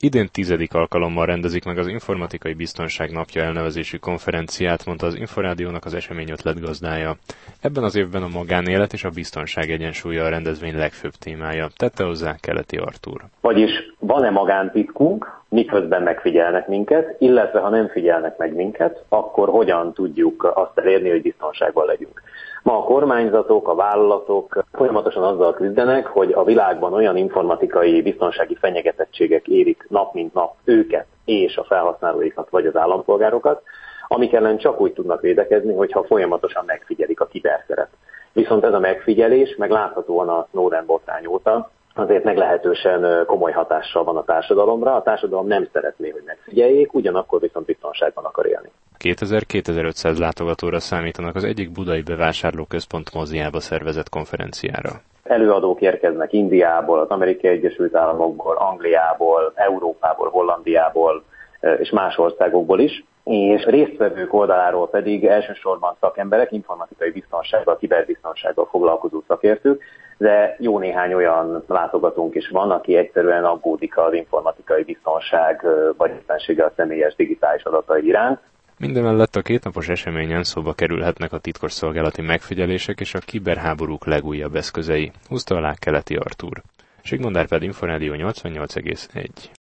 Idén 10. alkalommal rendezik meg az Informatikai Biztonság Napja elnevezésű konferenciát, mondta az Inforádiónak az esemény ötletgazdája. Ebben az évben a magánélet és a biztonság egyensúlya a rendezvény legfőbb témája, tette hozzá Keleti Artúr. Vagyis van-e magántitkunk, miközben megfigyelnek minket, illetve ha nem figyelnek meg minket, akkor hogyan tudjuk azt elérni, hogy biztonságban legyünk. Ma a kormányzatok, a vállalatok folyamatosan azzal küzdenek, hogy a világban olyan informatikai biztonsági fenyegetettségek érik nap mint nap őket és a felhasználóikat vagy az állampolgárokat, amik ellen csak úgy tudnak védekezni, hogyha folyamatosan megfigyelik a kiberteret. Viszont ez a megfigyelés, meg láthatóan a Snowden botrány óta, azért meglehetősen komoly hatással van a társadalomra. A társadalom nem szeretné, hogy megfigyeljék, ugyanakkor viszont biztonságban akar élni. 2000-2500 látogatóra számítanak az egyik budai bevásárlóközpont moziába szervezett konferenciára. Előadók érkeznek Indiából, az Amerikai Egyesült Államokból, Angliából, Európából, Hollandiából és más országokból is, és résztvevők oldaláról pedig elsősorban szakemberek, informatikai biztonsággal, kiberbiztonsággal foglalkozó szakértők, de jó néhány olyan látogatónk is van, aki egyszerűen aggódik az informatikai biztonság vagy éppenséggel a személyes digitális adatai iránt. Mindemellett a kétnapos eseményen szóba kerülhetnek a titkosszolgálati megfigyelések és a kiberháborúk legújabb eszközei, húzta alá Keleti Artúr. Sigmond Árpád, Inforádió 88,1.